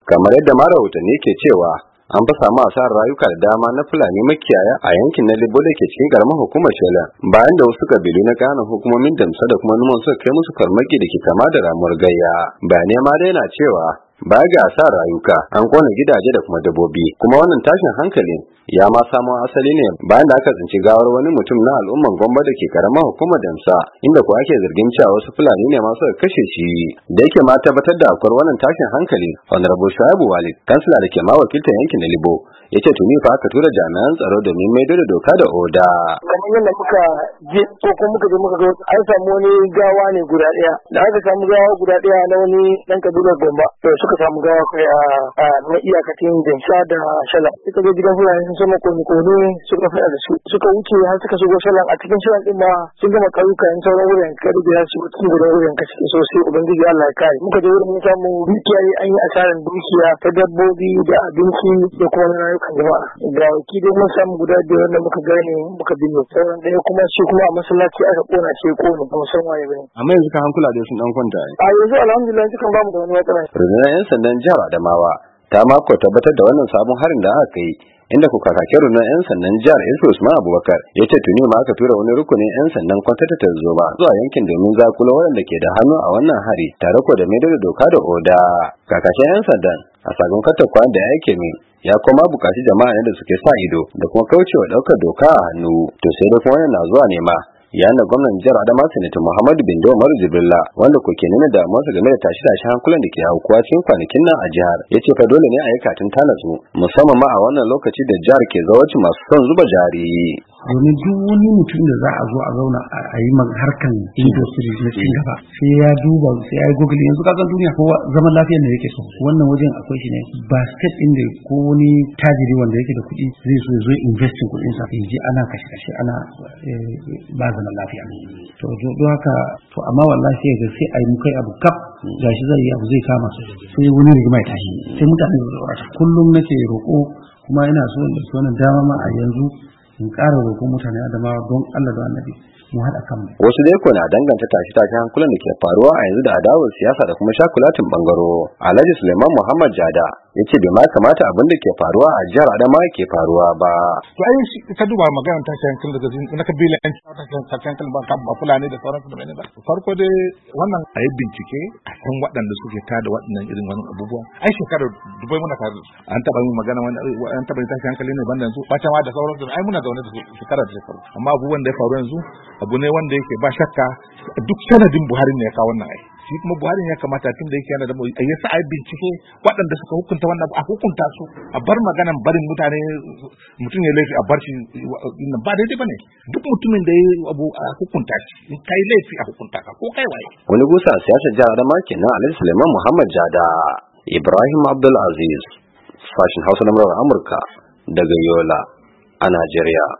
kamar yadda ma rahotanni ke cewa an fa samu asarar rayuka da dama na Fulani makiyaya a yankin na Libo da ke cikin karamar hukumar Shela bayan da wasu kabilu na ƙananan hukumomin Damsa da kuma Numan suka kai musu farmaki da ke kama da ramuwar gayya. Bayanai ma dai na cewa baya ga asarar rayuka an kona gidaje da kuma dabbobi, kuma wannan tashin hankalin ya ma samo asali ne bayan da aka tsinci gawar wani mutum na al'umman Gombe da ke karamar hukumar Damsa, inda ko ake zargin cewa wasu Fulani ne ma suka kashe shi. Da yake ma tabbatar da akwai wannan tashin hankali, Honorable Shuaibu Walid, kansila da ke ma wakiltar yankin na Libo, ya ce tuni fa aka tura jami'an tsaro domin maido da doka da oda. Kamar yadda muka je ko kuma muka je muka ga an samu wani gawa ne guda ɗaya, da aka samu gawa guda ɗaya na wani ɗan kabilar Gombe, to suka samu gawa kai a na iyakacin Damsa da Shala. Suka je gidan Fulani sun sama kone suka fada da su, suka wuce har suka shigo Shalan, a cikin Shalan din ma sun gama ƙauyuka in sauran wurin kada da su cikin gudan wurin kashi sosai, ubangiji Allah ya kare. Muka je wurin mun samu dukiya an yi asarar dukiya ta dabbobi da abinci da kuma na rayukan jama'a. Ga waki dai mun samu guda biyar da muka gane muka binne, sauran ɗaya kuma shi kuma a masallaci aka kona shi kone ba mu san waye bane. Amma yanzu kan hankula da sun dan kwanta. A yanzu alhamdulillah dukan bamu da wani matsala. Rundunar 'yan sandan jihar Adamawa ta mako tabbatar da wannan sabon harin da aka yi, inda ku kakakin rundunar 'yan sandan jihar Usman Abubakar ya ce tuni ma aka tura wani rukunin 'yan sandan kwantata ta zoma zuwa yankin domin zakulo waɗanda ke da hannu a wannan hari tare ko da maido da doka da oda. Kakakin 'yan sandan a sakon katakwa da ya yake min ya kuma bukaci jama'a da suke sa ido da kuma kaucewa ɗaukar doka a hannu. To sai dai kuma wannan na zuwa ne ma yayin da gwamnan jihar Adamawa Sanata Muhammadu Bindo Umaru Jibrilla, wanda ko ke nuna damuwarsa game da tashi hankulan da ke aukuwa cikin kwanakin nan a jihar, ya ce fa dole ne a yi katin tanatsu musamman ma a wannan lokaci da jihar ke zawarci masu son zuba jari. Domin duk wani mutum da za a zo a zauna a yi harkan industry na cikin gaba sai ya duba sai ya yi google. Yanzu kasan duniya kowa zaman lafiyar da yake so, wannan wajen akwai shi ne ba state inda ko wani tajiri wanda yake da kuɗi zai so ya zo investin kuɗin sa ya je ana kashe ana ba zaman lafiya. To don haka to amma wallahi sai a yi mukai abu kaf gashi zai yi abu zai kama su sai wani rigima ya tashi sai mutane su zaurata. Kullum nake roƙo kuma ina so da wannan dama ma a yanzu in ƙara roƙon mutane Adamawa don Allah da Annabi mu haɗa kanmu. Wasu dai ko na danganta tashi hankulan da ke faruwa a yanzu da adawar siyasa da kuma shakulatin bangaro. Alhaji Suleiman Muhammad Jada ya ce bai ma kamata abin da ke faruwa a jihar Adamawa ke faruwa ba. To ai ka duba maganar tashi hankali daga na kabilanci tashi hankali ba Fulani da sauransu da ne ba. Farko dai wannan a yi bincike a san waɗanda suke tada waɗannan irin wannan abubuwa. Ai shekarar dubai muna tare an taɓa yin magana an taɓa yin tashi hankali ne banda yanzu bata ma da sauransu ai muna zaune da shekarar da shekaru. Amma abubuwan da ya faru yanzu abu ne wanda yake ba shakka duk sanadin Buhari ne ya kawo wannan ai. Shi kuma Buhari ya kamata tun da yake yana da ya sa ai bincike waɗanda suka hukunta wannan a hukunta su, a bar maganan barin mutane mutum ya laifi a bar shi ba daidai bane. Duk mutumin da ya abu a hukunta shi, in kai laifi a hukunta ka ko kai waye. Wani gusa siyasar jihar Adamawa kenan Alhaji Suleiman Muhammad Jada. Ibrahim Abdul Aziz, sashin Hausa na Amurka daga Yola a Najeriya.